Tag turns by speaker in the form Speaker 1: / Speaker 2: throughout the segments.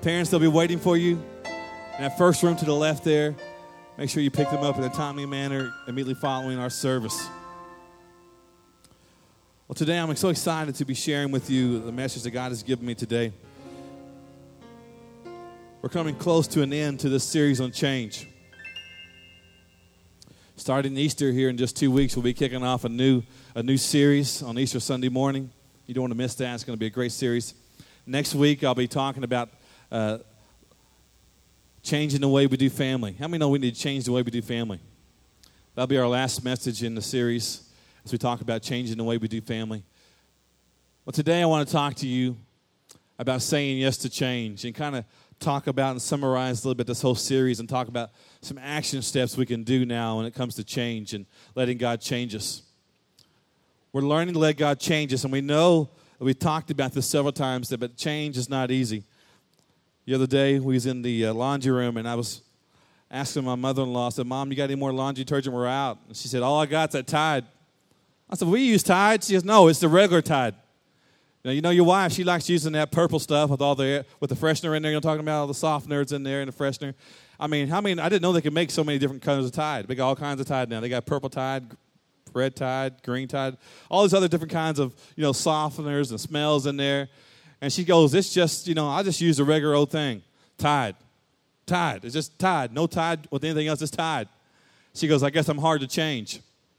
Speaker 1: Parents, they'll be waiting for you in that first room to the left there. Make sure you pick them up in a timely manner immediately following our service. Well, today I'm so excited to be sharing with you the message that God has given me today. We're coming close to an end to this series on change. Starting Easter here in just 2 weeks, we'll be kicking off a new series on Easter Sunday morning. You don't want to miss that. It's going to be a great series. Next week, I'll be talking about changing the way we do family. How many know we need to change the way we do family? That'll be our last message in the series as we talk about changing the way we do family. Well, today I want to talk to you about saying yes to change and kind of talk about and summarize a little bit this whole series and talk about some action steps we can do now when it comes to change and letting God change us. We're learning to let God change us, and we know that we've talked about this several times, but change is not easy. The other day, we was in the laundry room, and I was asking my mother-in-law, I said, Mom, you got any more laundry detergent? We're out. And she said, all I got's that Tide. I said, we use Tide? She says, no, it's the regular Tide. Now, you know your wife, she likes using that purple stuff with the freshener in there. You're talking about all the softeners in there and the freshener. I didn't know they could make so many different colors of Tide. They got all kinds of Tide now. They got purple Tide, red Tide, green Tide, all these other different kinds of, softeners and smells in there. And she goes, it's just, I just use the regular old thing, Tide. Tide. It's just Tide. No Tide with anything else, it's Tide. She goes, I guess I'm hard to change.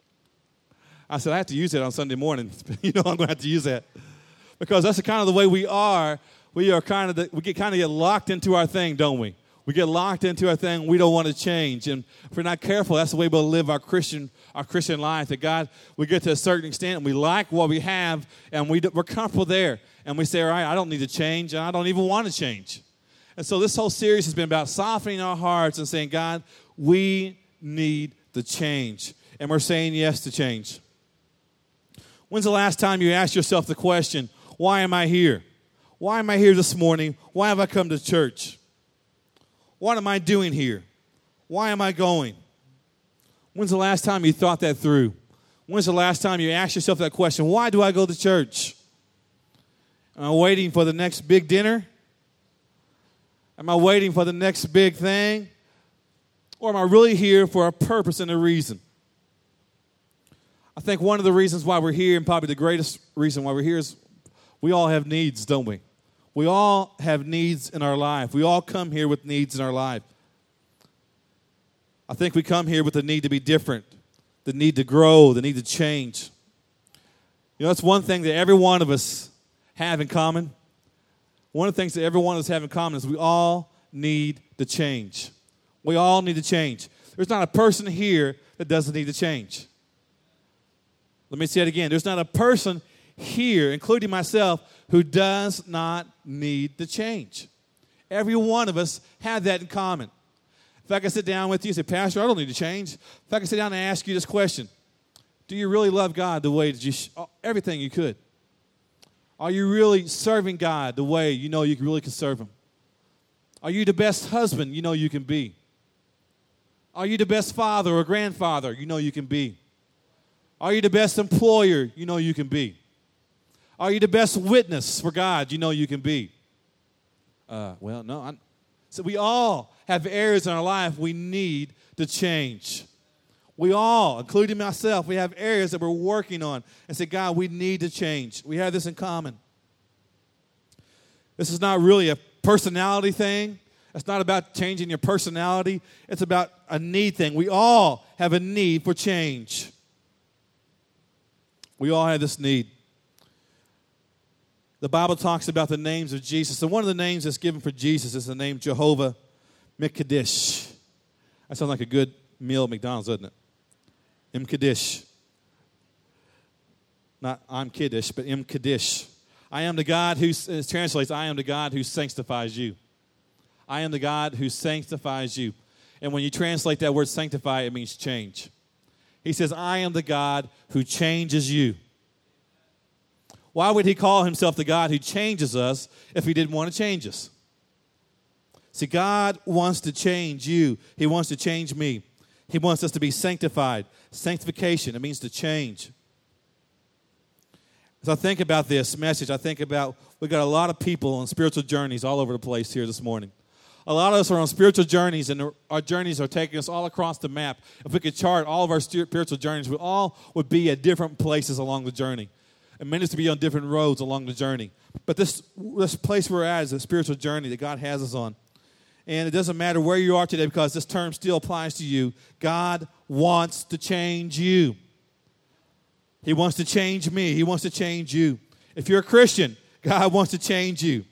Speaker 1: I said, I have to use it on Sunday morning. I'm going to have to use that. Because that's kind of the way we are. We get locked into our thing, don't we? We get locked into our thing. We don't want to change. And if we're not careful, that's the way we'll live our Christian life. That God, we get to a certain extent, and we like what we have, and we're comfortable there. And we say, all right, I don't need to change, and I don't even want to change. And so this whole series has been about softening our hearts and saying, God, we need the change. And we're saying yes to change. When's the last time you asked yourself the question, why am I here? Why am I here this morning? Why have I come to church? What am I doing here? Why am I going? When's the last time you thought that through? When's the last time you asked yourself that question? Why do I go to church? Am I waiting for the next big dinner? Am I waiting for the next big thing? Or am I really here for a purpose and a reason? I think one of the reasons why we're here, and probably the greatest reason why we're here, is we all have needs, don't we? We all have needs in our life. We all come here with needs in our life. I think we come here with the need to be different, the need to grow, the need to change. That's one thing that every one of us have in common. One of the things that every one of us have in common is we all need to change. We all need to change. There's not a person here that doesn't need to change. Let me say it again. There's not a person here, including myself, who does not need to change. Every one of us have that in common. If I can sit down with you and say, Pastor, I don't need to change. If I can sit down and ask you this question, do you really love God the way that you everything you could? Are you really serving God the way you really can serve Him? Are you the best husband you can be? Are you the best father or grandfather you can be? Are you the best employer you can be? Are you the best witness for God you can be? No. So we all have areas in our life we need to change. We all, including myself, we have areas that we're working on and say, God, we need to change. We have this in common. This is not really a personality thing. It's not about changing your personality. It's about a need thing. We all have a need for change. We all have this need. The Bible talks about the names of Jesus. And one of the names that's given for Jesus is the name Jehovah M'Kaddesh. That sounds like a good meal at McDonald's, doesn't it? M'Kaddesh. Not I'm Kiddush, but M'Kaddesh. I am the God who, it translates, I am the God who sanctifies you. I am the God who sanctifies you. And when you translate that word sanctify, it means change. He says, I am the God who changes you. Why would he call himself the God who changes us if he didn't want to change us? See, God wants to change you. He wants to change me. He wants us to be sanctified. Sanctification, it means to change. As I think about this message, I think about we got a lot of people on spiritual journeys all over the place here this morning. A lot of us are on spiritual journeys, and our journeys are taking us all across the map. If we could chart all of our spiritual journeys, we all would be at different places along the journey. And many to be on different roads along the journey. But this place we're at is a spiritual journey that God has us on. And it doesn't matter where you are today because this term still applies to you. God wants to change you. He wants to change me. He wants to change you. If you're a Christian, God wants to change you.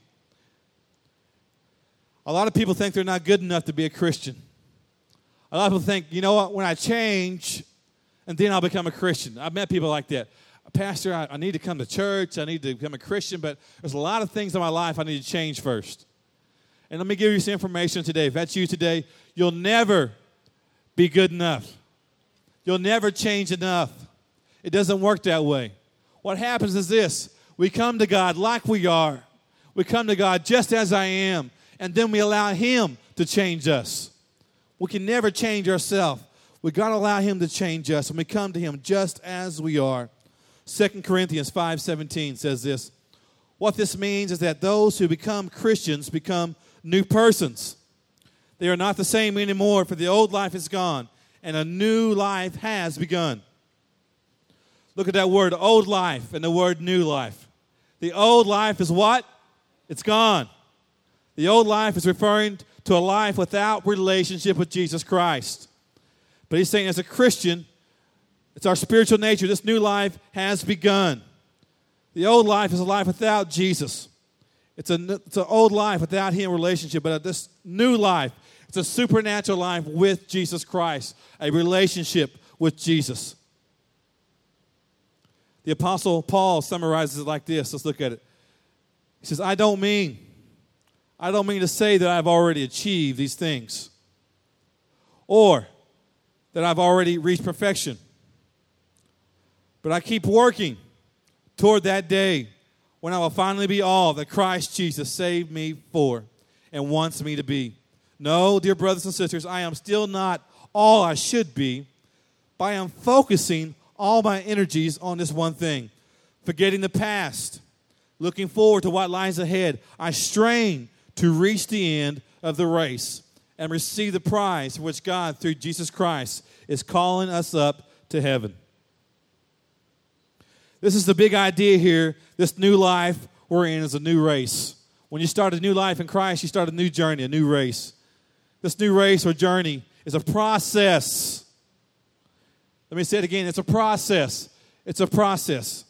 Speaker 1: A lot of people think they're not good enough to be a Christian. A lot of people think, you know what, when I change, and then I'll become a Christian. I've met people like that. Pastor, I need to come to church. I need to become a Christian, but there's a lot of things in my life I need to change first. And let me give you some information today. If that's you today, you'll never be good enough. You'll never change enough. It doesn't work that way. What happens is this. We come to God like we are. We come to God just as I am, and then we allow Him to change us. We can never change ourselves. We've got to allow Him to change us, and we come to Him just as we are. 2 Corinthians 5:17 says this. What this means is that those who become Christians become new persons. They are not the same anymore, for the old life is gone, and a new life has begun. Look at that word, old life, and the word new life. The old life is what? It's gone. The old life is referring to a life without relationship with Jesus Christ. But he's saying as a Christian, it's our spiritual nature. This new life has begun. The old life is a life without Jesus. It's an old life without Him relationship. But this new life, it's a supernatural life with Jesus Christ, a relationship with Jesus. The Apostle Paul summarizes it like this. Let's look at it. He says, I don't mean to say that I've already achieved these things or that I've already reached perfection. But I keep working toward that day when I will finally be all that Christ Jesus saved me for and wants me to be. No, dear brothers and sisters, I am still not all I should be, but I am focusing all my energies on this one thing, forgetting the past, looking forward to what lies ahead. I strain to reach the end of the race and receive the prize for which God, through Jesus Christ, is calling us up to heaven. This is the big idea here. This new life we're in is a new race. When you start a new life in Christ, you start a new journey, a new race. This new race or journey is a process. Let me say it again. It's a process. It's a process.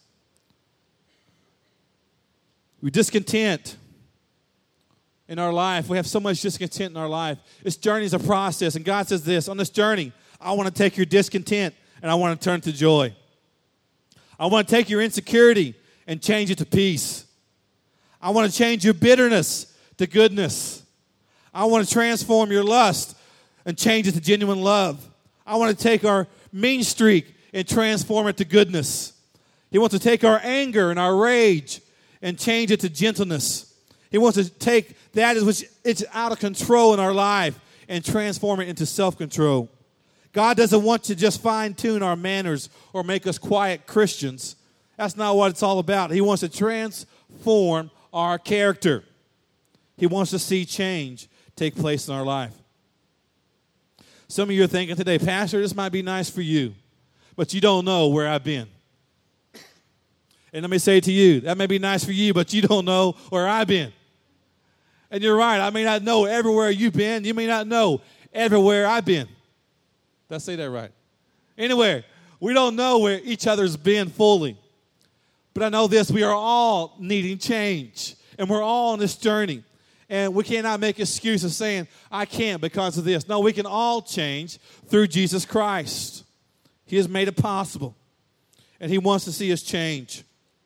Speaker 1: We're discontent in our life. We have so much discontent in our life. This journey is a process. And God says this, on this journey, I want to take your discontent and I want to turn it to joy. I want to take your insecurity and change it to peace. I want to change your bitterness to goodness. I want to transform your lust and change it to genuine love. I want to take our mean streak and transform it to goodness. He wants to take our anger and our rage and change it to gentleness. He wants to take that which it's out of control in our life and transform it into self-control. God doesn't want to just fine-tune our manners or make us quiet Christians. That's not what it's all about. He wants to transform our character. He wants to see change take place in our life. Some of you are thinking today, Pastor, this might be nice for you, but you don't know where I've been. And let me say to you, that may be nice for you, but you don't know where I've been. And you're right, I may not know everywhere you've been. You may not know everywhere I've been. Did I say that right? Anyway, we don't know where each other's been fully. But I know this, we are all needing change. And we're all on this journey. And we cannot make excuses saying, I can't because of this. No, we can all change through Jesus Christ. He has made it possible. And He wants to see us change.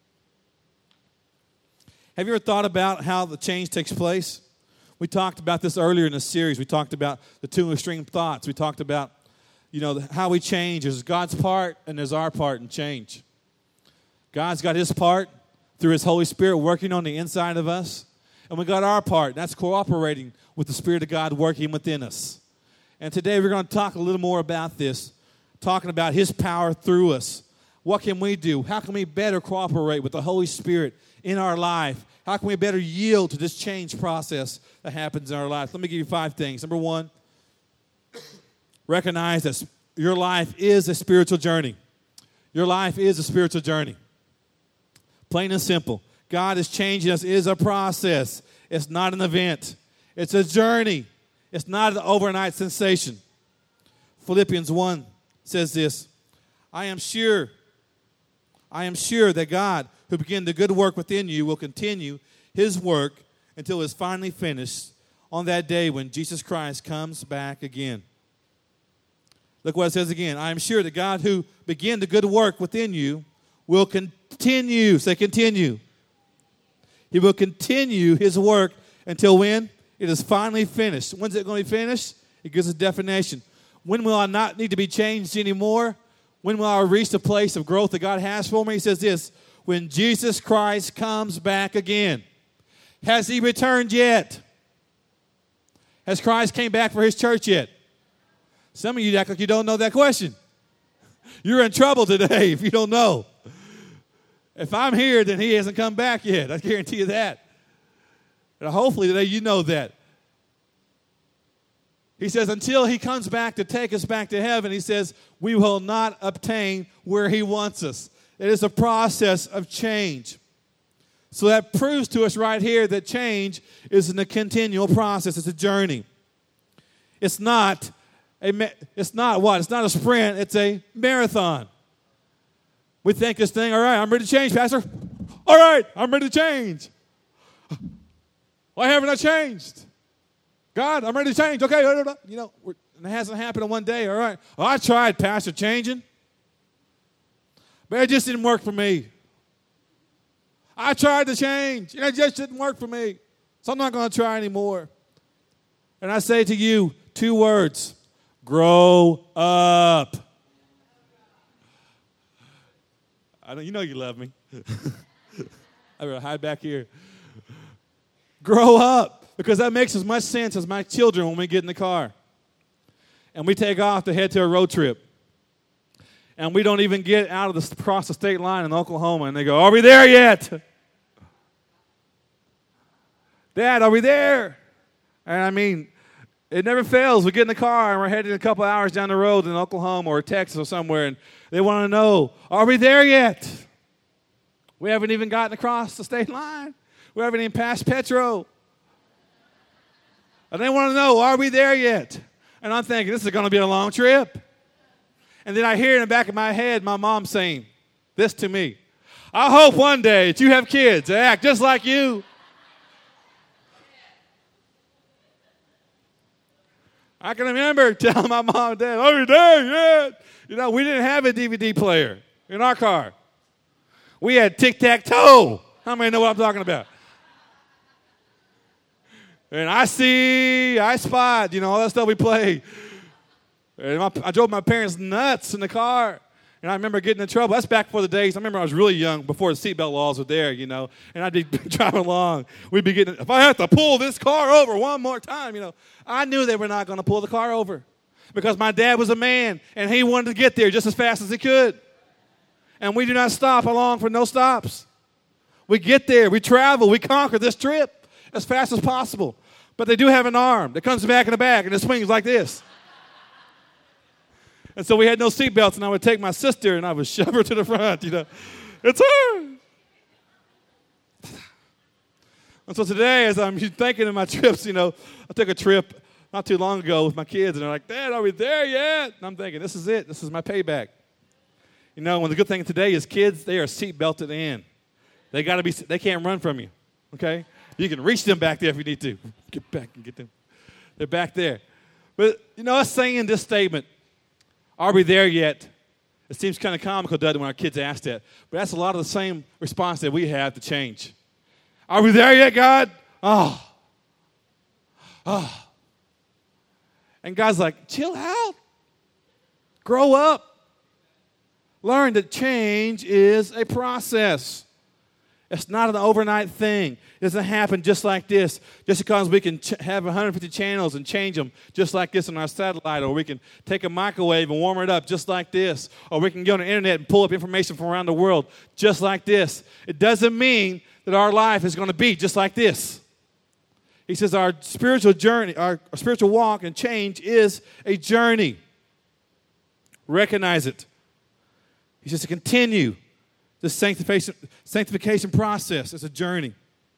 Speaker 1: Have you ever thought about how the change takes place? We talked about this earlier in the series. We talked about the two extreme thoughts. We talked about, how we change. There's God's part and there's our part in change. God's got His part through His Holy Spirit working on the inside of us. And we got our part. That's cooperating with the Spirit of God working within us. And today we're going to talk a little more about this, talking about His power through us. What can we do? How can we better cooperate with the Holy Spirit in our life? How can we better yield to this change process that happens in our life? Let me give you 5 things. Number 1, recognize that your life is a spiritual journey. Your life is a spiritual journey. Plain and simple. God is changing us. It is a process. It's not an event. It's a journey. It's not an overnight sensation. Philippians 1 says this, I am sure that God, who began the good work within you, will continue his work until it's finally finished on that day when Jesus Christ comes back again. Look what it says again. I am sure that God, who began the good work within you, will continue. Say continue. He will continue his work until when? It is finally finished. When's it going to be finished? It gives a definition. When will I not need to be changed anymore? When will I reach the place of growth that God has for me? He says this, when Jesus Christ comes back again. Has he returned yet? Has Christ came back for his church yet? Some of you act like you don't know that question. You're in trouble today if you don't know. If I'm here, then he hasn't come back yet. I guarantee you that. And hopefully today you know that. He says, until he comes back to take us back to heaven, he says, we will not obtain where he wants us. It is a process of change. So that proves to us right here that change is a continual process. It's a journey. It's not what? It's not a sprint. It's a marathon. We think this thing, all right, I'm ready to change, Pastor. All right, I'm ready to change. Why haven't I changed? God, I'm ready to change. Okay, you know, it hasn't happened in one day. All right. Well, I tried, Pastor, changing, but it just didn't work for me. I tried to change, and it just didn't work for me. So I'm not going to try anymore. And I say to you 2 words, grow up. You know you love me. I better hide back here. Grow up. Because that makes as much sense as my children when we get in the car. And we take off to head to a road trip. And we don't even get out of across the state line in Oklahoma. And they go, are we there yet? Dad, are we there? And I mean, it never fails. We get in the car and we're heading a couple hours down the road in Oklahoma or Texas or somewhere. And they want to know, are we there yet? We haven't even gotten across the state line. We haven't even passed Petro. And they want to know, are we there yet? And I'm thinking, this is going to be a long trip. And then I hear in the back of my head my mom saying this to me. I hope one day that you have kids that act just like you. I can remember telling my mom and dad, are you there yet? You know, we didn't have a DVD player in our car. We had tic-tac-toe. How many know what I'm talking about? And I spot, you know, all that stuff we play. And I drove my parents nuts in the car. And I remember getting in trouble. That's back before the days. I remember I was really young, before the seatbelt laws were there, you know. And I'd be driving along. We'd be getting, if I have to pull this car over one more time, you know. I knew they were not going to pull the car over. Because my dad was a man, and he wanted to get there just as fast as he could. And we do not stop along for no stops. We get there, we travel, we conquer this trip as fast as possible. But they do have an arm that comes back in the back and it swings like this. And so we had no seatbelts, and I would take my sister and I would shove her to the front, you know. It's her. And so today, as I'm thinking of my trips, you know, I took a trip not too long ago with my kids, and they're like, Dad, are we there yet? And I'm thinking, this is it. This is my payback. You know, and the good thing today is kids, they are seatbelted in. They can't run from you, okay? You can reach them back there if you need to. Get back and get them. They're back there. But, you know, us saying this statement, are we there yet? It seems kind of comical, doesn't it, when our kids ask that. But that's a lot of the same response that we have to change. Are we there yet, God? Oh. And God's like, chill out. Grow up. Learn that change is a process. It's not an overnight thing. It doesn't happen just like this. Just because we can have 150 channels and change them just like this on our satellite, or we can take a microwave and warm it up just like this, or we can go on the internet and pull up information from around the world just like this. It doesn't mean that our life is going to be just like this. He says our spiritual journey, our spiritual walk and change is a journey. Recognize it. He says to continue the sanctification process. It's a journey.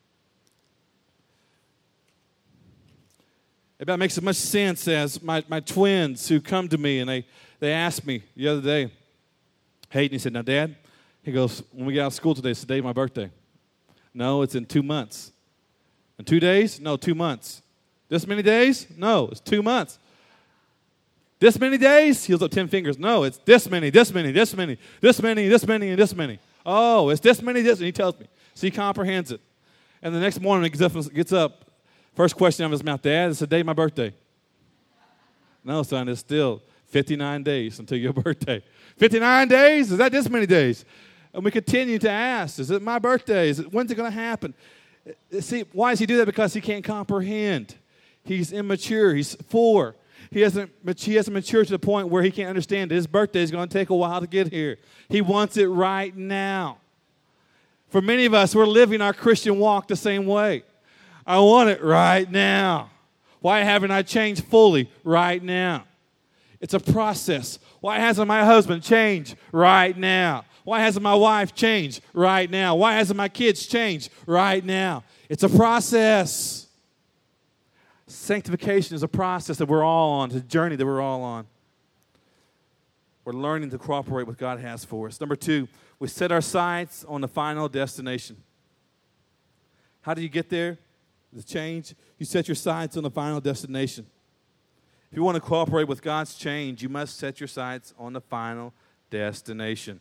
Speaker 1: It makes as much sense as my twins who come to me and they asked me the other day, Hayden, he said, now, Dad, he goes, when we get out of school today, it's the day of my birthday. No, it's in 2 months. In 2 days? No, 2 months. This many days? No, it's 2 months. This many days? He holds up 10 fingers. No, it's this many, this many, this many, this many, this many, and this many. Oh, it's this many, this, and he tells me. So he comprehends it. And the next morning he gets up, first question out of his mouth, Dad, it's the day of my birthday. No, son, it's still 59 days until your birthday. 59 days? Is that this many days? And we continue to ask, is it my birthday? When's it going to happen? See, why does he do that? Because he can't comprehend. He's immature. He's 4. He hasn't matured to the point where he can't understand that his birthday is going to take a while to get here. He wants it right now. For many of us, we're living our Christian walk the same way. I want it right now. Why haven't I changed fully right now? It's a process. Why hasn't my husband changed right now? Why hasn't my wife changed right now? Why hasn't my kids changed right now? It's a process. Sanctification is a process that we're all on. It's a journey that we're all on. We're learning to cooperate with what God has for us. Number 2, we set our sights on the final destination. How do you get there? The change. You set your sights on the final destination. If you want to cooperate with God's change, you must set your sights on the final destination.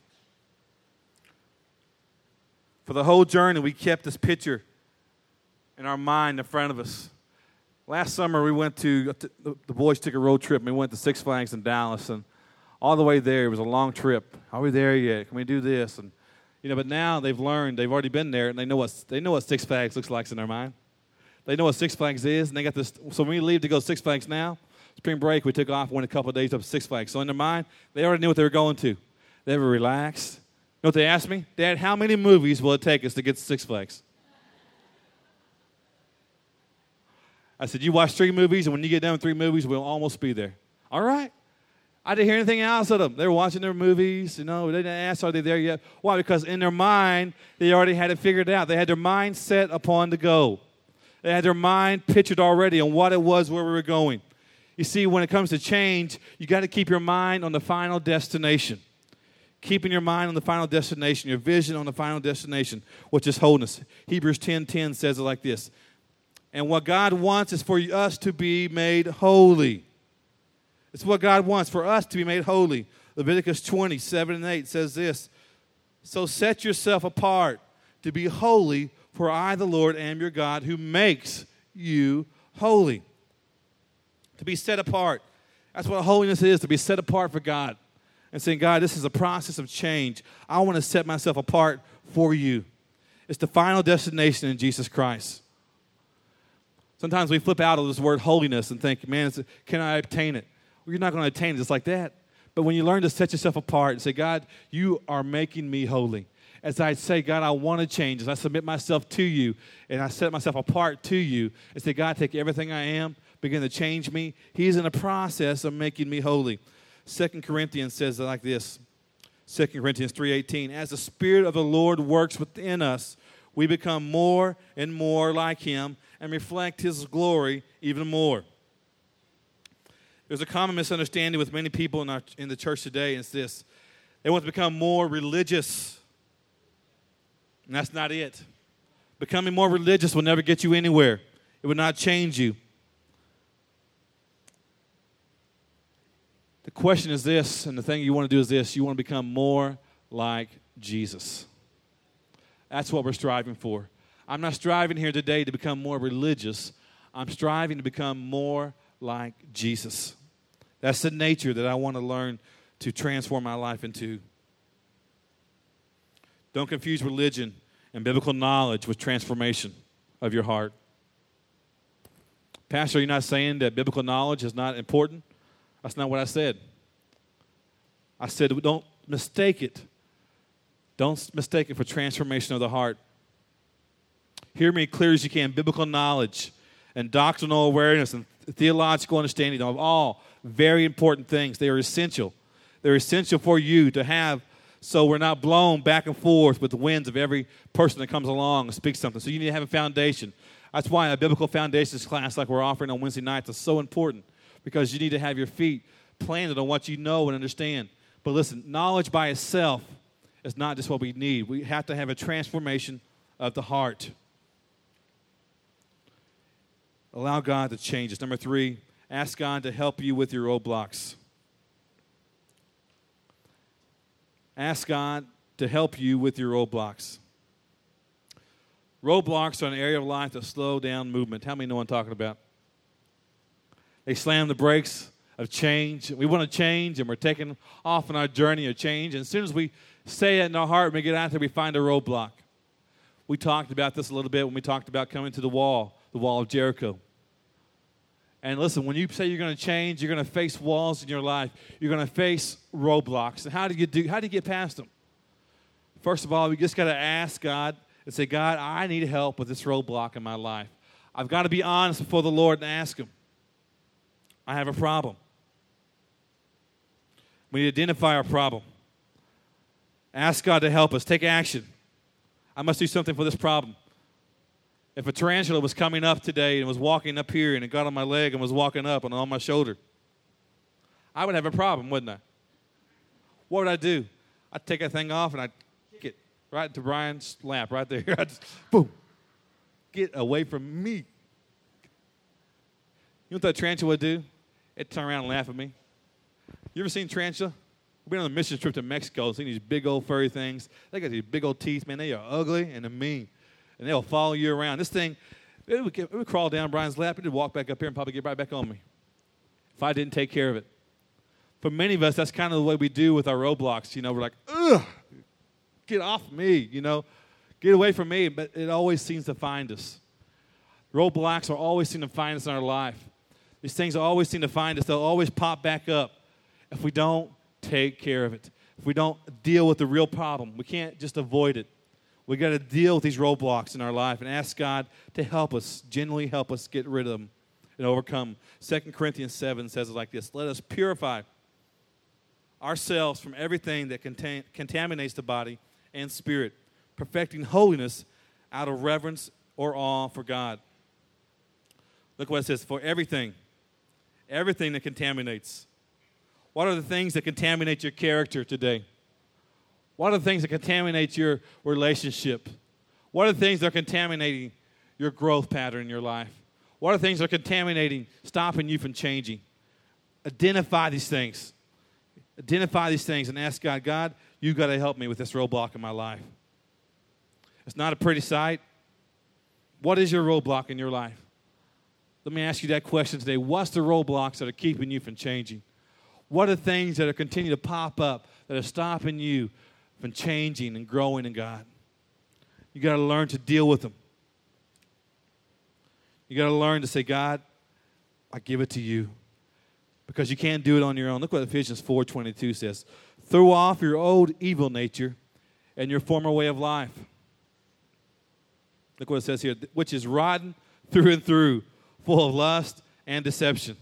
Speaker 1: For the whole journey, we kept this picture in our mind in front of us. Last summer, we went the boys took a road trip, and we went to Six Flags in Dallas, and all the way there, it was a long trip. Are we there yet? Can we do this? And but now they've learned, they've already been there, and they know what Six Flags looks like in their mind. They know what Six Flags is, and they got this. So when we leave to go to Six Flags now, spring break, we took off, went a couple of days up to Six Flags. So in their mind, they already knew what they were going to. They were relaxed. You know what they asked me? Dad, how many movies will it take us to get to Six Flags? I said, you watch 3 movies, and when you get done with 3 movies, we'll almost be there. All right. I didn't hear anything else of them. They were watching their movies. They didn't ask, are they there yet? Why? Because in their mind, they already had it figured out. They had their mind set upon the goal. They had their mind pictured already on what it was, where we were going. You see, when it comes to change, you got to keep your mind on the final destination. Keeping your mind on the final destination, your vision on the final destination, which is wholeness. Hebrews 10:10 says it like this. And what God wants is for us to be made holy. It's what God wants, for us to be made holy. Leviticus 20:7-8 says this. So set yourself apart to be holy, for I, the Lord, am your God, who makes you holy. To be set apart. That's what holiness is, to be set apart for God. And saying, God, this is a process of change. I want to set myself apart for you. It's the final destination in Jesus Christ. Sometimes we flip out of this word holiness and think, man, can I obtain it? Well, you're not going to attain it just like that. But when you learn to set yourself apart and say, God, you are making me holy. As I say, God, I want to change. As I submit myself to you and I set myself apart to you and say, God, take everything I am, begin to change me. He's in the process of making me holy. 2 Corinthians says it like this. 2 Corinthians 3:18. As the Spirit of the Lord works within us, we become more and more like Him and reflect His glory even more. There's a common misunderstanding with many people in the church today, and it's this. They want to become more religious. And that's not it. Becoming more religious will never get you anywhere. It will not change you. The question is this, and the thing you want to do is this. You want to become more like Jesus. That's what we're striving for. I'm not striving here today to become more religious. I'm striving to become more like Jesus. That's the nature that I want to learn to transform my life into. Don't confuse religion and biblical knowledge with transformation of your heart. Pastor, you're not saying that biblical knowledge is not important? That's not what I said. I said don't mistake it. Don't mistake it for transformation of the heart. Hear me clear as you can. Biblical knowledge and doctrinal awareness and theological understanding are all very important things. They are essential. They're essential for you to have so we're not blown back and forth with the winds of every person that comes along and speaks something. So you need to have a foundation. That's why a biblical foundations class like we're offering on Wednesday nights is so important, because you need to have your feet planted on what you know and understand. But listen, knowledge by itself is not just what we need. We have to have a transformation of the heart. Allow God to change us. Number 3, ask God to help you with your roadblocks. Ask God to help you with your roadblocks. Roadblocks are an area of life that slow down movement. How many know what I'm talking about? They slam the brakes of change. We want to change, and we're taking off on our journey of change. And as soon as we say it in our heart, when we get out there, we find a roadblock. We talked about this a little bit when we talked about coming to the wall of Jericho. And listen, when you say you're going to change, you're going to face walls in your life. You're going to face roadblocks. And how do you get past them? First of all, we just got to ask God and say, God, I need help with this roadblock in my life. I've got to be honest before the Lord and ask Him. I have a problem. We need to identify our problem. Ask God to help us. Take action. I must do something for this problem. If a tarantula was coming up today and was walking up here and it got on my leg and was walking up and on my shoulder, I would have a problem, wouldn't I? What would I do? I'd take that thing off and I'd kick it right into Brian's lap right there. I'd just, boom, get away from me. You know what that tarantula would do? It'd turn around and laugh at me. You ever seen tarantula? We've been on a mission trip to Mexico, seen these big old furry things. They got these big old teeth, man. They are ugly and they're mean. And they'll follow you around. This thing, it would crawl down Brian's lap. It would walk back up here and probably get right back on me if I didn't take care of it. For many of us, that's kind of the way we do with our roadblocks. You know, we're like, ugh, get off me, you know. Get away from me. But it always seems to find us. Roadblocks will always seem to find us in our life. These things always seem to find us. They'll always pop back up if we don't take care of it. If we don't deal with the real problem. We can't just avoid it. We got to deal with these roadblocks in our life and ask God to help us, genuinely help us get rid of them and overcome. 2 Corinthians 7 says it like this: let us purify ourselves from everything that contaminates the body and spirit, perfecting holiness out of reverence or awe for God. Look what it says: for everything that contaminates. What are the things that contaminate your character today? What are the things that contaminate your relationship? What are the things that are contaminating your growth pattern in your life? What are the things that are contaminating, stopping you from changing? Identify these things. Identify these things and ask God, God, you've got to help me with this roadblock in my life. It's not a pretty sight. What is your roadblock in your life? Let me ask you that question today. What's the roadblocks that are keeping you from changing? What are the things that are continuing to pop up that are stopping you from changing and growing in God? You got to learn to deal with them. You got to learn to say, God, I give it to you, because you can't do it on your own. Look what Ephesians 4:22 says: throw off your old evil nature and your former way of life. Look what it says here: which is rotten through and through, full of lust and deception.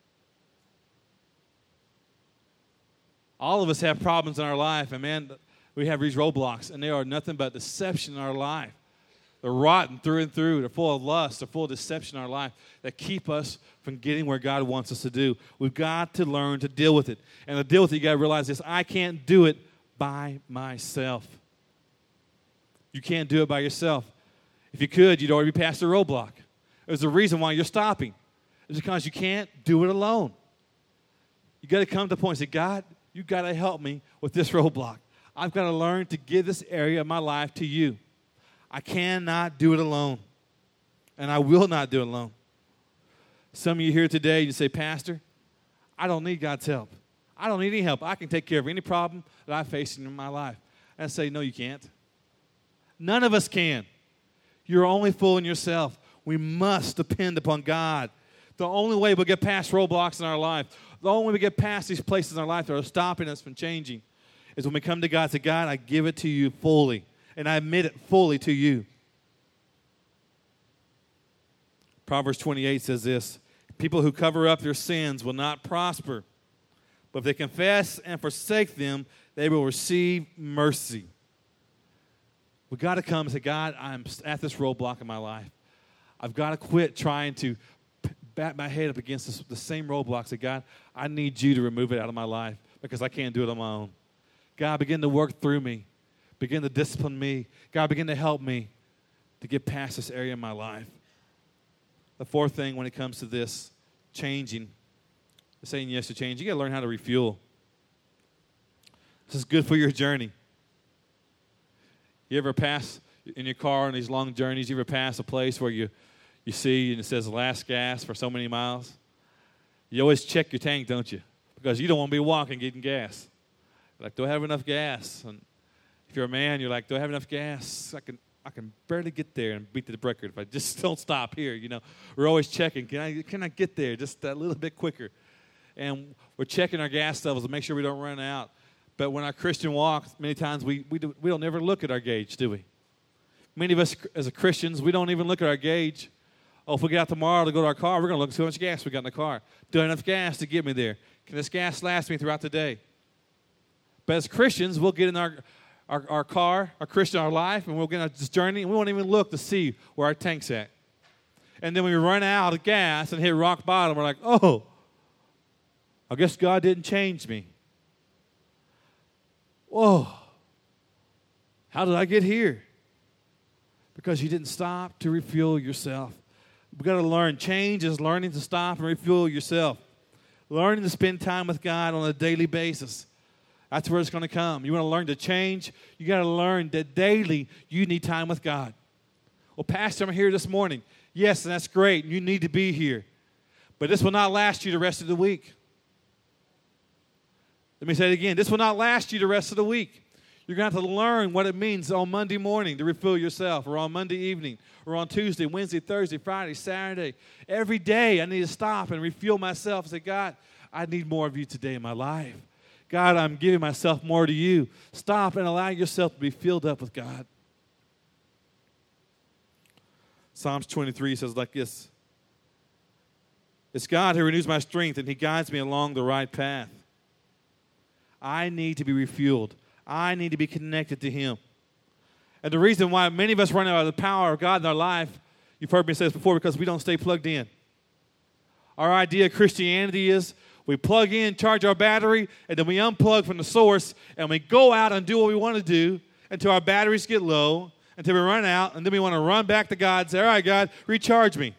Speaker 1: All of us have problems in our life, and man, we have these roadblocks, and they are nothing but deception in our life. They're rotten through and through. They're full of lust. They're full of deception in our life that keep us from getting where God wants us to do. We've got to learn to deal with it. And to deal with it, you got to realize this: I can't do it by myself. You can't do it by yourself. If you could, you'd already be past the roadblock. There's a reason why you're stopping. It's because you can't do it alone. You got to come to the point and say, God, you got to help me with this roadblock. I've got to learn to give this area of my life to you. I cannot do it alone, and I will not do it alone. Some of you here today, you say, Pastor, I don't need God's help. I don't need any help. I can take care of any problem that I face in my life. And I say, no, you can't. None of us can. You're only fooling yourself. We must depend upon God. The only way we'll get past roadblocks in our life, the only way we get past these places in our life that are stopping us from changing is when we come to God and say, God, I give it to you fully, and I admit it fully to you. Proverbs 28 says this, people who cover up their sins will not prosper, but if they confess and forsake them, they will receive mercy. We've got to come and say, God, I'm at this roadblock in my life. I've got to quit trying to bat my head up against the same roadblocks. Say, God, I need you to remove it out of my life because I can't do it on my own. God, begin to work through me. Begin to discipline me. God, begin to help me to get past this area in my life. The fourth thing when it comes to this, changing, saying yes to change, you got to learn how to refuel. This is good for your journey. You ever pass in your car on these long journeys, you ever pass a place where you see and it says last gas for so many miles? You always check your tank, don't you? Because you don't want to be walking getting gas. You're like, do I have enough gas? And if you're a man, you're like, do I have enough gas? I can barely get there and beat the record if I just don't stop here. You know, we're always checking. Can I get there just a little bit quicker? And we're checking our gas levels to make sure we don't run out. But when our Christian walk, many times we don't ever look at our gauge, do we? Many of us as Christians, we don't even look at our gauge. Oh, if we get out tomorrow to go to our car, we're going to look at how much gas we got in the car. Do I have enough gas to get me there? Can this gas last me throughout the day? But as Christians, we'll get in our car, our life, and we'll get on this journey, and we won't even look to see where our tank's at. And then when we run out of gas and hit rock bottom, we're like, oh, I guess God didn't change me. Whoa, how did I get here? Because you didn't stop to refuel yourself. We've got to learn. Change is learning to stop and refuel yourself. Learning to spend time with God on a daily basis. That's where it's going to come. You want to learn to change? You got to learn that daily you need time with God. Well, Pastor, I'm here this morning. Yes, and that's great. You need to be here. But this will not last you the rest of the week. Let me say it again. This will not last you the rest of the week. You're going to have to learn what it means on Monday morning to refill yourself, or on Monday evening, or on Tuesday, Wednesday, Thursday, Friday, Saturday. Every day I need to stop and refuel myself and say, God, I need more of you today in my life. God, I'm giving myself more to you. Stop and allow yourself to be filled up with God. Psalms 23 says like this. It's God who renews my strength, and he guides me along the right path. I need to be refueled. I need to be connected to him. And the reason why many of us run out of the power of God in our life, you've heard me say this before, because we don't stay plugged in. Our idea of Christianity is we plug in, charge our battery, and then we unplug from the source, and we go out and do what we want to do until our batteries get low, until we run out, and then we want to run back to God and say, all right, God, recharge me.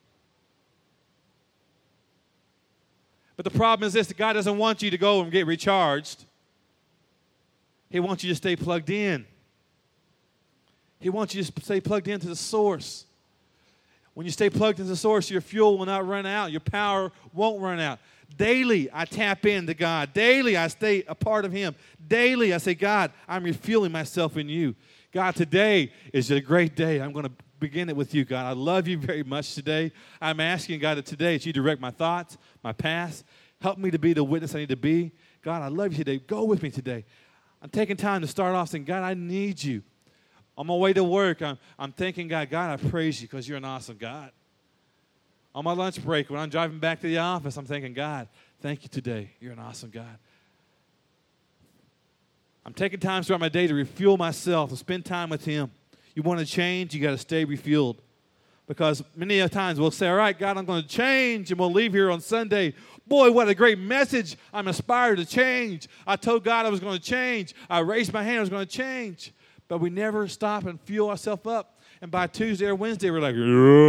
Speaker 1: But the problem is this, that God doesn't want you to go and get recharged. He wants you to stay plugged in. He wants you to stay plugged into the source. When you stay plugged into the source, your fuel will not run out. Your power won't run out. Daily, I tap into God. Daily, I stay a part of him. Daily, I say, God, I'm refueling myself in you. God, today is a great day. I'm going to begin it with you, God. I love you very much today. I'm asking, God, that today that you direct my thoughts, my paths. Help me to be the witness I need to be. God, I love you today. Go with me today. I'm taking time to start off saying, God, I need you. On my way to work, I'm thanking God, I praise you because you're an awesome God. On my lunch break, when I'm driving back to the office, I'm thinking, God, thank you today. You're an awesome God. I'm taking time throughout my day to refuel myself, to spend time with him. You want to change, you got to stay refueled. Because many times we'll say, all right, God, I'm going to change, and we'll leave here on Sunday. Boy, what a great message. I'm inspired to change. I told God I was going to change. I raised my hand, I was going to change. But we never stop and fuel ourselves up. And by Tuesday or Wednesday, we're like,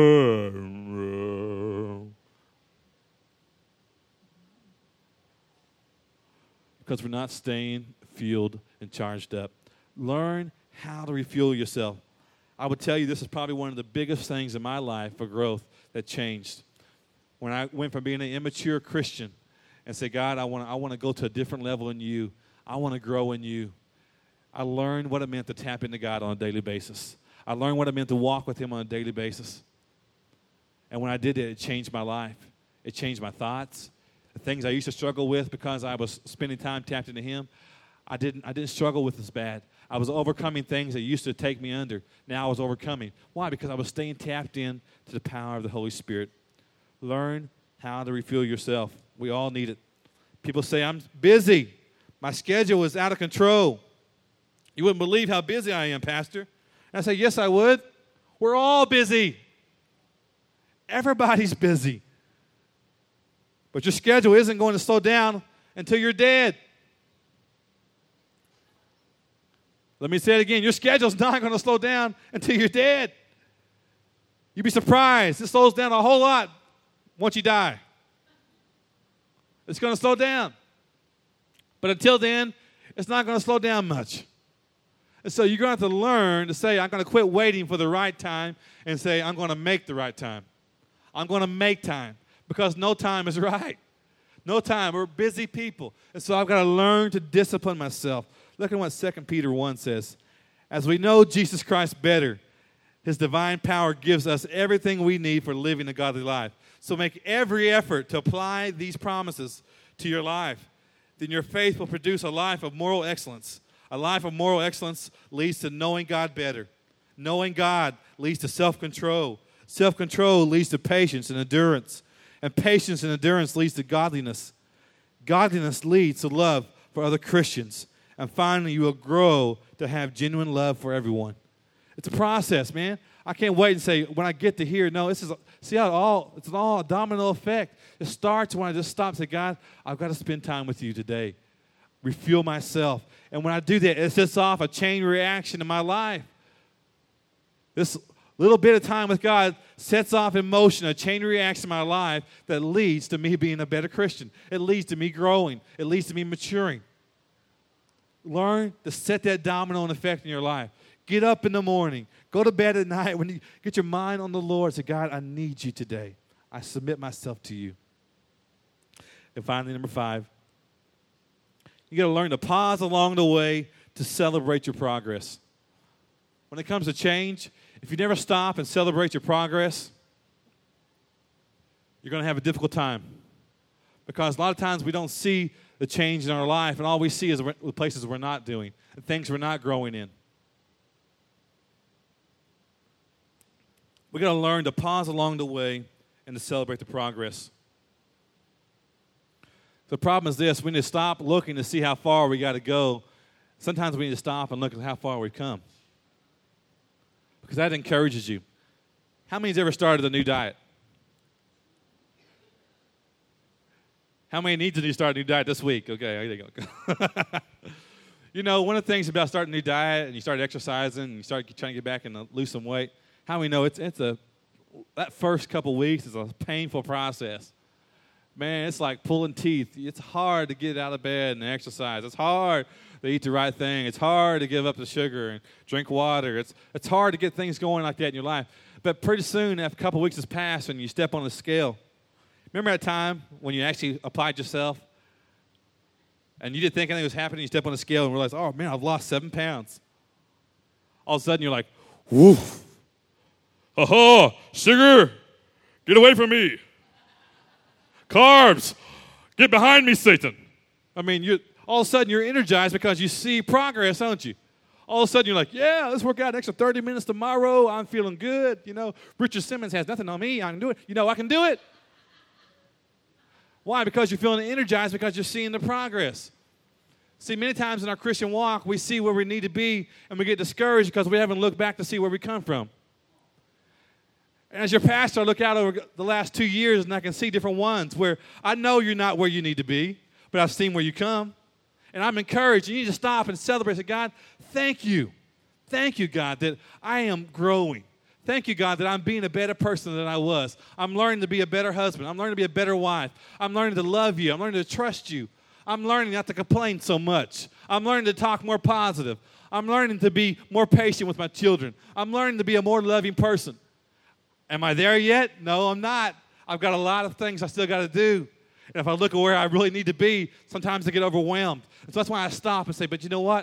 Speaker 1: because we're not staying fueled and charged up. Learn how to refuel yourself. I would tell you this is probably one of the biggest things in my life for growth that changed. When I went from being an immature Christian and say, God, I want to go to a different level in you. I want to grow in you. I learned what it meant to tap into God on a daily basis. I learned what it meant to walk with him on a daily basis. And when I did it, it changed my life. It changed my thoughts. The things I used to struggle with because I was spending time tapped into him, I didn't struggle with as bad. I was overcoming things that used to take me under. Now I was overcoming. Why? Because I was staying tapped in to the power of the Holy Spirit. Learn how to refuel yourself. We all need it. People say, I'm busy. My schedule is out of control. You wouldn't believe how busy I am, Pastor. And I say, yes, I would. We're all busy. Everybody's busy. But your schedule isn't going to slow down until you're dead. Let me say it again. Your schedule's not going to slow down until you're dead. You'd be surprised. It slows down a whole lot once you die. It's going to slow down. But until then, it's not going to slow down much. And so you're going to have to learn to say, I'm going to quit waiting for the right time and say, I'm going to make the right time. I'm going to make time because no time is right. No time. We're busy people. And so I've got to learn to discipline myself. Look at what 2 Peter 1 says. As we know Jesus Christ better, his divine power gives us everything we need for living a godly life. So make every effort to apply these promises to your life. Then your faith will produce a life of moral excellence. A life of moral excellence leads to knowing God better. Knowing God leads to self-control. Self-control leads to patience and endurance. And patience and endurance leads to godliness. Godliness leads to love for other Christians. And finally, you will grow to have genuine love for everyone. It's a process, man. I can't wait and say, when I get to here, no, see how it's all a domino effect. It starts when I just stop and say, God, I've got to spend time with you today. Refuel myself. And when I do that, it sets off a chain reaction in my life. This little bit of time with God sets off in motion a chain reaction in my life that leads to me being a better Christian. It leads to me growing. It leads to me maturing. Learn to set that domino effect in your life. Get up in the morning. Go to bed at night. When you get your mind on the Lord, say, God, I need you today. I submit myself to you. And finally, number 5, you got to learn to pause along the way to celebrate your progress. When it comes to change, if you never stop and celebrate your progress, you're going to have a difficult time. Because a lot of times we don't see the change in our life, and all we see is the places we're not doing, and things we're not growing in. We've got to learn to pause along the way and to celebrate the progress. The problem is this: we need to stop looking to see how far we got to go. Sometimes we need to stop and look at how far we've come. Because that encourages you. How many's ever started a new diet? How many need to start a new diet this week? Okay, there you go. You know, one of the things about starting a new diet and you start exercising and you start trying to get back and lose some weight, how many know that first couple weeks is a painful process. Man, it's like pulling teeth. It's hard to get out of bed and exercise. It's hard to eat the right thing. It's hard to give up the sugar and drink water. It's hard to get things going like that in your life. But pretty soon, after a couple weeks has passed and you step on the scale, remember that time when you actually applied yourself and you didn't think anything was happening, you step on the scale and realize, oh, man, I've lost 7 pounds. All of a sudden, you're like, woof. Aha, sugar, get away from me. Carbs, get behind me, Satan. I mean, all of a sudden you're energized because you see progress, don't you? All of a sudden you're like, yeah, let's work out an extra 30 minutes tomorrow. I'm feeling good. You know, Richard Simmons has nothing on me. I can do it. You know, I can do it. Why? Because you're feeling energized because you're seeing the progress. See, many times in our Christian walk, we see where we need to be and we get discouraged because we haven't looked back to see where we come from. And as your pastor, I look out over the last 2 years and I can see different ones where I know you're not where you need to be, but I've seen where you come. And I'm encouraged. You need to stop and celebrate. Say, God, thank you. Thank you, God, that I am growing. Thank you, God, that I'm being a better person than I was. I'm learning to be a better husband. I'm learning to be a better wife. I'm learning to love you. I'm learning to trust you. I'm learning not to complain so much. I'm learning to talk more positive. I'm learning to be more patient with my children. I'm learning to be a more loving person. Am I there yet? No, I'm not. I've got a lot of things I still got to do. And if I look at where I really need to be, sometimes I get overwhelmed. And so that's why I stop and say, but you know what?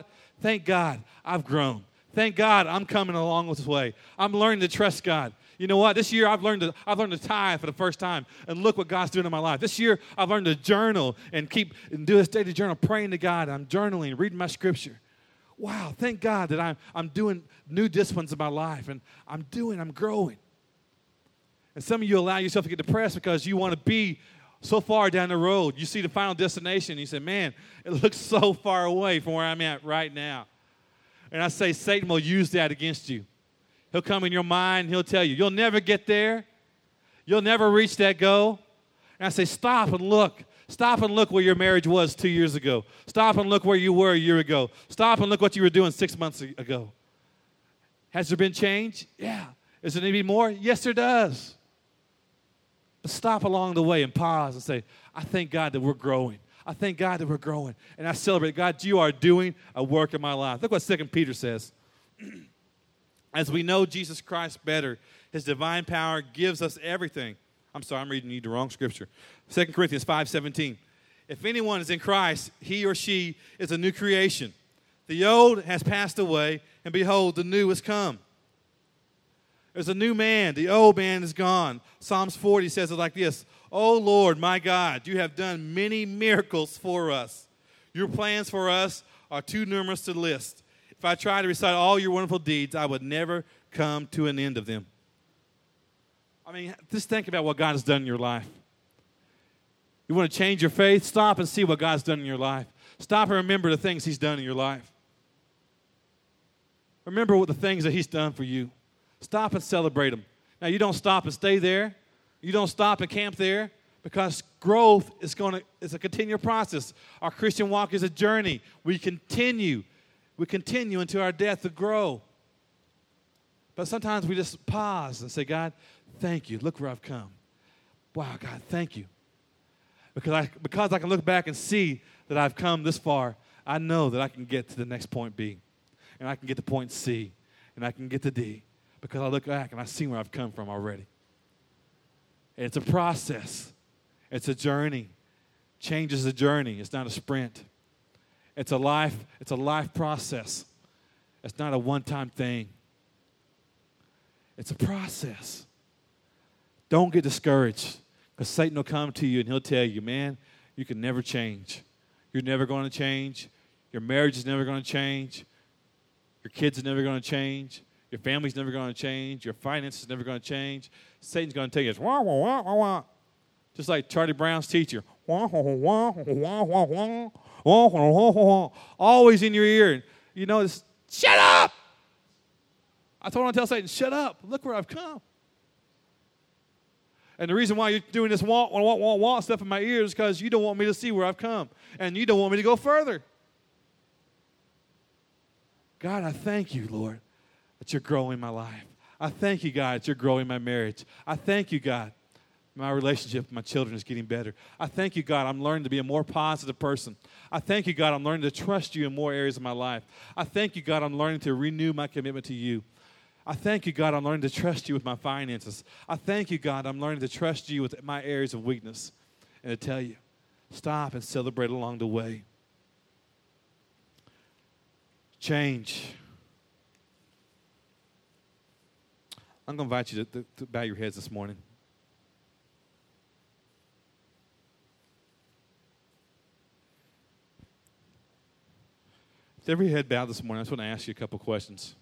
Speaker 1: Thank God I've grown. Thank God I'm coming along this way. I'm learning to trust God. You know what? This year I've learned to tithe for the first time, and look what God's doing in my life. This year I've learned to journal and do this daily journal, praying to God. I'm journaling, reading my scripture. Wow, thank God that I'm doing new disciplines in my life, and I'm growing. And some of you allow yourself to get depressed because you want to be so far down the road. You see the final destination, and you say, man, it looks so far away from where I'm at right now. And I say Satan will use that against you. He'll come in your mind, he'll tell you, you'll never get there. You'll never reach that goal. And I say, stop and look. Stop and look where your marriage was 2 years ago. Stop and look where you were a year ago. Stop and look what you were doing 6 months ago. Has there been change? Yeah. Does it need to be more? Yes, there does. But stop along the way and pause and say, I thank God that we're growing. I thank God that we're growing. And I celebrate, God, you are doing a work in my life. Look what 2 Peter says. As we know Jesus Christ better, his divine power gives us everything. I'm sorry, I'm reading you the wrong scripture. 2 Corinthians 5:17. If anyone is in Christ, he or she is a new creation. The old has passed away, and behold, the new has come. There's a new man. The old man is gone. Psalms 40 says it like this. Oh, Lord, my God, you have done many miracles for us. Your plans for us are too numerous to list. If I tried to recite all your wonderful deeds, I would never come to an end of them. I mean, just think about what God has done in your life. You want to change your faith? Stop and see what God's done in your life. Stop and remember the things he's done in your life. Remember what the things that he's done for you. Stop and celebrate them. Now, you don't stop and stay there. You don't stop and camp there, because growth is a continual process. Our Christian walk is a journey. We continue into our death to grow. But sometimes we just pause and say, God, thank you. Look where I've come. Wow, God, thank you. Because I can look back and see that I've come this far, I know that I can get to the next point B, and I can get to point C, and I can get to D, because I look back and I see where I've come from already. And it's a process. It's a journey. Change is a journey. It's not a sprint. It's a life process. It's not a one-time thing. It's a process. Don't get discouraged, because Satan will come to you and he'll tell you, man, you can never change. You're never going to change. Your marriage is never going to change. Your kids are never going to change. Your family's never going to change. Your finances are never going to change. Satan's going to tell you, it's wah, wah, wah, wah, wah. Just like Charlie Brown's teacher. Wah, wah, wah, wah, wah, wah, wah. Wah, wah, wah, wah. Always in your ear. You know, it's, shut up! I told him to tell Satan, shut up. Look where I've come. And the reason why you're doing this wah, wah, wah, wah, wah stuff in my ears is because you don't want me to see where I've come. And you don't want me to go further. God, I thank you, Lord, that you're growing my life. I thank you, God, that you're growing my marriage. I thank you, God, my relationship with my children is getting better. I thank you, God, I'm learning to be a more positive person. I thank you, God, I'm learning to trust you in more areas of my life. I thank you, God, I'm learning to renew my commitment to you. I thank you, God, I'm learning to trust you with my finances. I thank you, God, I'm learning to trust you with my areas of weakness. And to tell you, stop and celebrate along the way. Change. I'm going to invite you to bow your heads this morning. With every head bowed this morning, I just want to ask you a couple questions.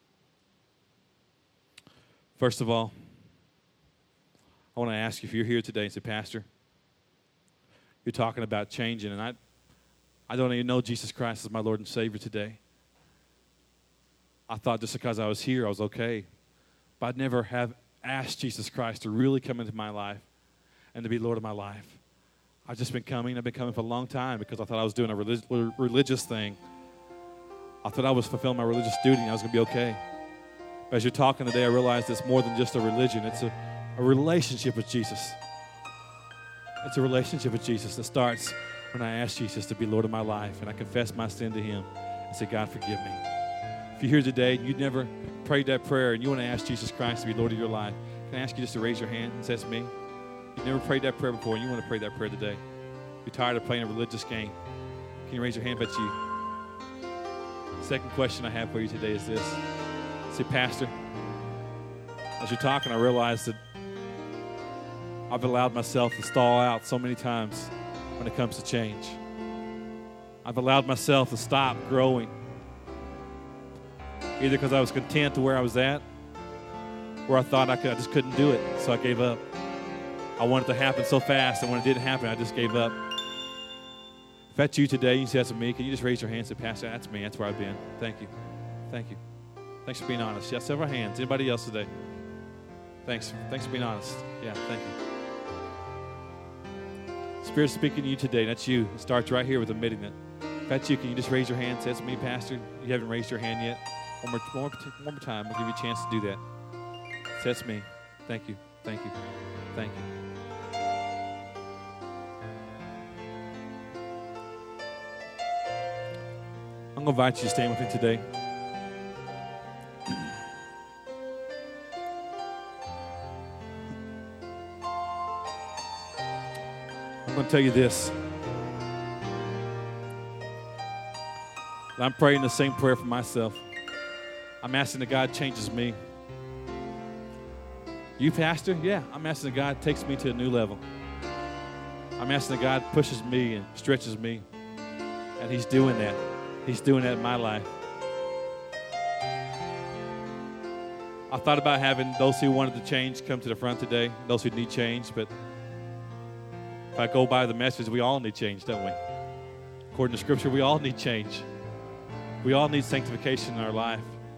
Speaker 1: First of all, I want to ask you, if you're here today and say, Pastor, you're talking about changing, and I don't even know Jesus Christ as my Lord and Savior today. I thought just because I was here, I was okay. But I'd never have asked Jesus Christ to really come into my life and to be Lord of my life. I've just been coming. I've been coming for a long time because I thought I was doing a religious thing. I thought I was fulfilling my religious duty and I was going to be okay. But as you're talking today, I realized it's more than just a religion. It's a relationship with Jesus. It's a relationship with Jesus that starts when I ask Jesus to be Lord of my life and I confess my sin to him and say, God, forgive me. If you're here today and you've never prayed that prayer and you want to ask Jesus Christ to be Lord of your life, can I ask you just to raise your hand and say, that's me? You've never prayed that prayer before and you want to pray that prayer today. You're tired of playing a religious game. Can you raise your hand? That's you. Second question I have for you today is this. Say, Pastor, as you're talking, I realized that I've allowed myself to stall out so many times when it comes to change. I've allowed myself to stop growing, either because I was content to where I was at, or I thought I just couldn't do it, so I gave up. I wanted it to happen so fast, and when it didn't happen, I just gave up. If that's you today, you say that's me, can you just raise your hand and say, Pastor, that's me, that's where I've been. Thank you. Thank you. Thanks for being honest. Yeah, several hands. Anybody else today? Thanks for being honest. Yeah, thank you. Spirit's speaking to you today. That's you. It starts right here with admitting that. If that's you, can you just raise your hand and say, that's me, Pastor? You haven't raised your hand yet. One more time. We'll give you a chance to do that. Say, that's me. Thank you. Thank you. Thank you. I'm going to invite you to stand with me today. I'm going to tell you this. I'm praying the same prayer for myself. I'm asking that God changes me. You, Pastor? Yeah, I'm asking that God takes me to a new level. I'm asking that God pushes me and stretches me. And He's doing that. He's doing that in my life. I thought about having those who wanted to change come to the front today, those who need change, but if I go by the message, we all need change, don't we? According to Scripture, we all need change. We all need sanctification in our life.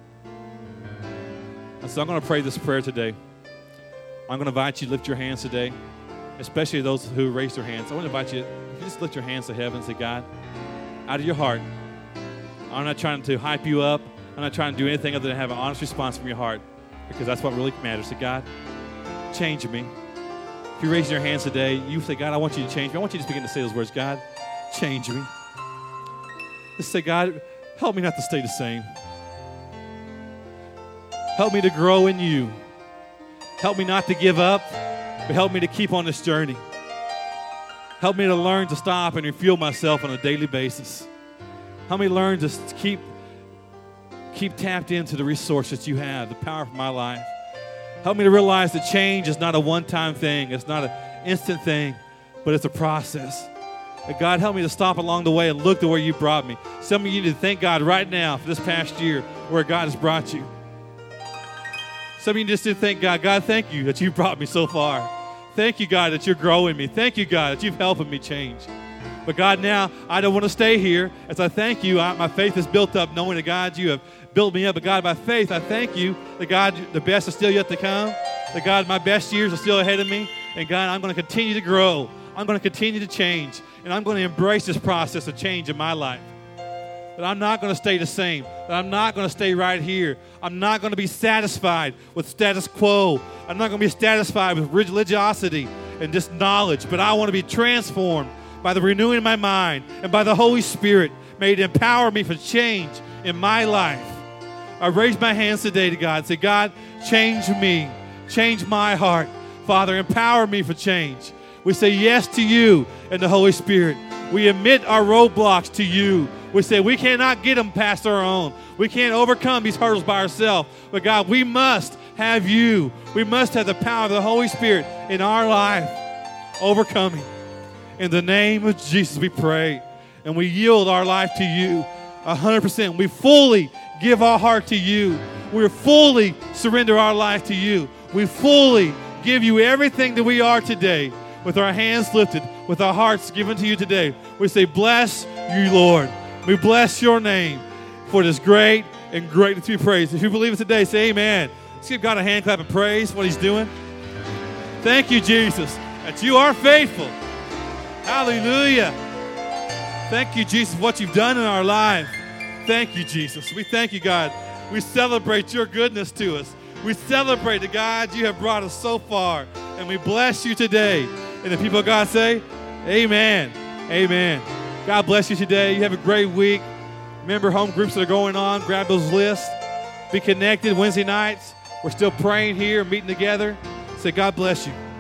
Speaker 1: And so I'm going to pray this prayer today. I'm going to invite you to lift your hands today, especially those who raised their hands. I want to invite you, if you just lift your hands to heaven and say, God, out of your heart, I'm not trying to hype you up. I'm not trying to do anything other than have an honest response from your heart, because that's what really matters. Say, God, change me. If you raise your hands today, you say, God, I want you to change me. I want you to just begin to say those words. God, change me. Just say, God, help me not to stay the same. Help me to grow in you. Help me not to give up, but help me to keep on this journey. Help me to learn to stop and refuel myself on a daily basis. Help me learn to keep tapped into the resources you have, the power of my life. Help me to realize that change is not a one-time thing. It's not an instant thing, but it's a process. And God, help me to stop along the way and look to where you brought me. Some of you need to thank God right now for this past year where God has brought you. Some of you just need to thank God. God, thank you that you brought me so far. Thank you, God, that you're growing me. Thank you, God, that you've helped me change. But God, now I don't want to stay here. As I thank you, my faith is built up knowing that, God, you have built me up. But God, by faith, I thank you that, God, the best is still yet to come. That, God, my best years are still ahead of me. And, God, I'm going to continue to grow. I'm going to continue to change. And I'm going to embrace this process of change in my life. That I'm not going to stay the same. That I'm not going to stay right here. I'm not going to be satisfied with status quo. I'm not going to be satisfied with religiosity and just knowledge. But I want to be transformed by the renewing of my mind and by the Holy Spirit. May it empower me for change in my life. I raise my hands today to God and say, God, change me. Change my heart. Father, empower me for change. We say yes to you and the Holy Spirit. We admit our roadblocks to you. We say we cannot get them past our own. We can't overcome these hurdles by ourselves. But God, we must have you. We must have the power of the Holy Spirit in our life overcoming. In the name of Jesus, we pray. And we yield our life to you 100%. We fully give our heart to you. We fully surrender our life to you. We fully give you everything that we are today, with our hands lifted, with our hearts given to you today. We say, bless you, Lord. We bless your name, for it is great and greatly to be praised. If you believe it today, say amen. Let's give God a hand clap and praise what he's doing. Thank you, Jesus, that you are faithful. Hallelujah. Thank you, Jesus, for what you've done in our life. Thank you, Jesus. We thank you, God. We celebrate your goodness to us. We celebrate that, God, you have brought us so far. And we bless you today. And the people of God say, amen. Amen. God bless you today. You have a great week. Remember home groups that are going on. Grab those lists. Be connected Wednesday nights. We're still praying here, meeting together. Say, God bless you.